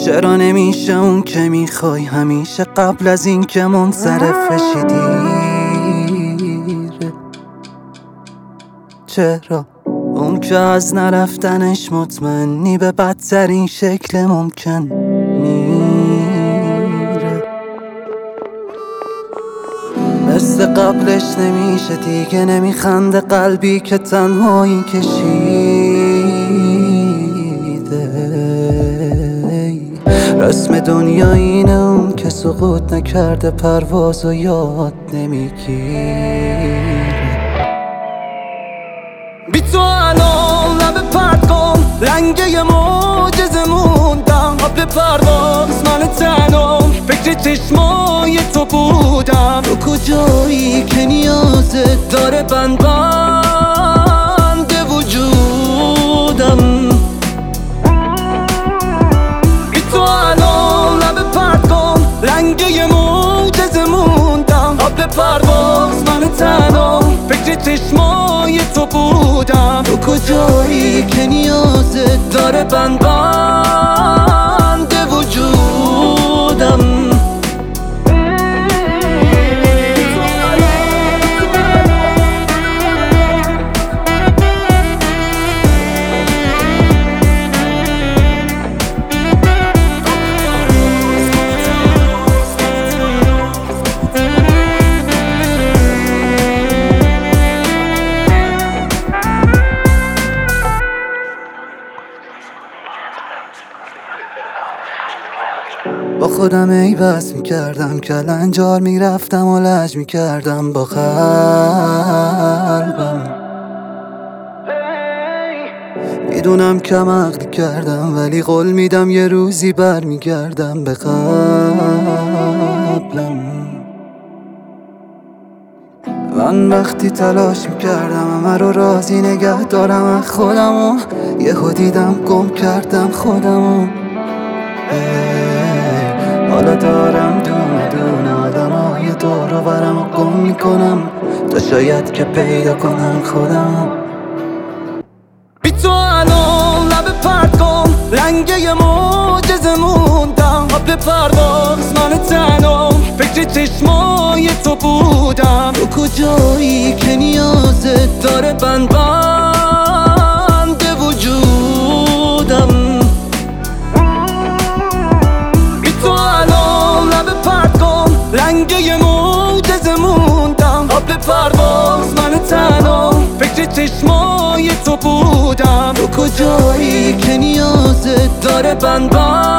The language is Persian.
چرا نمیشه اون که میخوای همیشه قبل از این که منصرف بشی دیره؟ چرا اون که از نرفتنش مطمئنی به بدترین شکل ممکن میره؟ مثل قبلش نمیشه دیگه، نمیخنده قلبی که تنهایی کشیده. رسم دنیا اینه اون که سقوط نکرده پرواز و یاد نمیگیره. بی تو الان لب پرد کن، لنگه معجزه موندم. قبل پرواز من تنم فکر چشمای تو بودم. تو کجایی که نیازت داره بند وجودم. بی تو الان لب پرد کن، لنگه معجزه موندم. قبل پرواز من تنم فکر چشمای تو بودم. تو کجایی که نیازت داره بند وجودم. با خودم ای بس میکردم، کلنجار میرفتم و لج میکردم با قلبم. میدونم کم عقلی کردم ولی قول میدم یه روزی برمیگردم به قبلم. من وقتی تلاش میکردم همه رو راضی نگه دارم از خودم و یهو دیدم گم کردم خودم. حالا دارم دونه دونه آدمای دور و برم و گم میکنم تا شاید که پیدا کنم خودم. بی تو الان لب پرد کن، لنگه معجزه موندم. قبل پرواز من تنم فکر چشمای تو بودم. تو کجایی که نیازت داره بند وجودم. لنگه معجزه موندم. قبل پرواز من تنم فکر چشمای تو بودم. تو کجایی که نیازت داره بند